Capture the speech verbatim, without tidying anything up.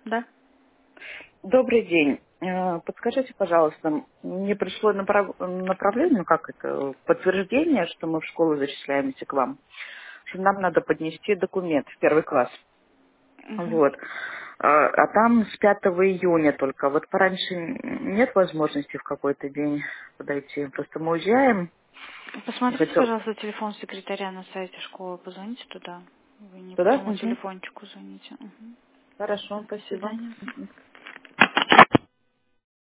Да. Добрый день. Э, Подскажите, пожалуйста, мне пришло направ- направление, ну как это, подтверждение, что мы в школу зачисляемся к вам, что нам надо поднести документ в первый класс. Мгм. Вот. А а там с пятого июня только. Вот пораньше нет возможности в какой-то день подойти. Просто мы уезжаем. Я Посмотрите, хотел пожалуйста, телефон секретаря на сайте школы, позвоните туда. Вы не по туда? тому Мгм. телефончику звоните. Мгм. Хорошо, До спасибо. свидания. Мгм.